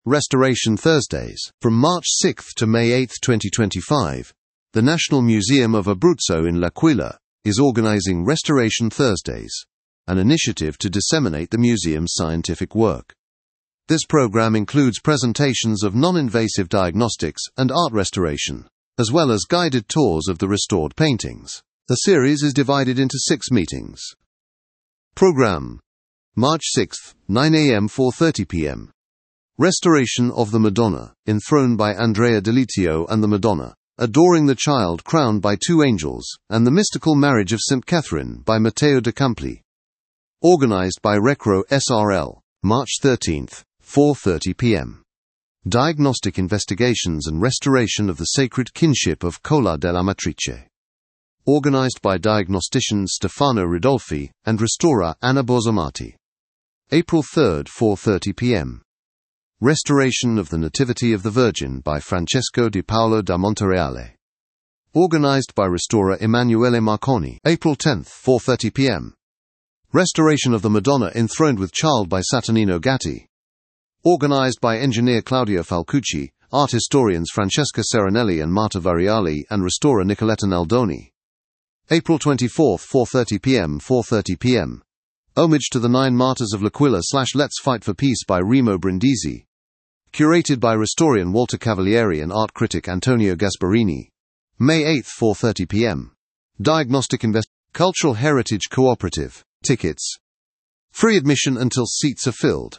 Restoration Thursdays. From March 6 to May 8, 2025, the National Museum of Abruzzo in L'Aquila is organizing Restoration Thursdays, an initiative to disseminate the museum's scientific work. This program includes presentations of non-invasive diagnostics and art restoration, as well as guided tours of the restored paintings. The series is divided into 6 meetings. Program: March 6, 9 a.m. 4:30 p.m. Restoration of the Madonna, enthroned by Andrea Delitio and the Madonna, Adoring the Child crowned by 2 angels, and the Mystical Marriage of St. Catherine by Matteo de Campli. Organized by Recro SRL, March 13, 4:30 p.m. Diagnostic Investigations and Restoration of the Sacred Kinship of Cola della Matrice. Organized by diagnostician Stefano Ridolfi and restorer Anna Borzamati. April 3, 4:30 p.m. Restoration of the Nativity of the Virgin by Francesco di Paolo da Montereale. Organized by restorer Emanuele Marconi. April 10, 4:30 p.m. Restoration of the Madonna enthroned with Child by Saturnino Gatti. Organized by engineer Claudio Falcucci, art historians Francesca Serenelli and Marta Variali, and restorer Nicoletta Naldoni. April 24, 4:30 p.m. 4:30 p.m. Homage to the 9 Martyrs of L'Aquila / Let's Fight for Peace by Remo Brindisi. Curated by historian Walter Cavalieri and art critic Antonio Gasparini. May 8, 4:30 p.m. Diagnostic Cultural Heritage Cooperative. Tickets. Free admission until seats are filled.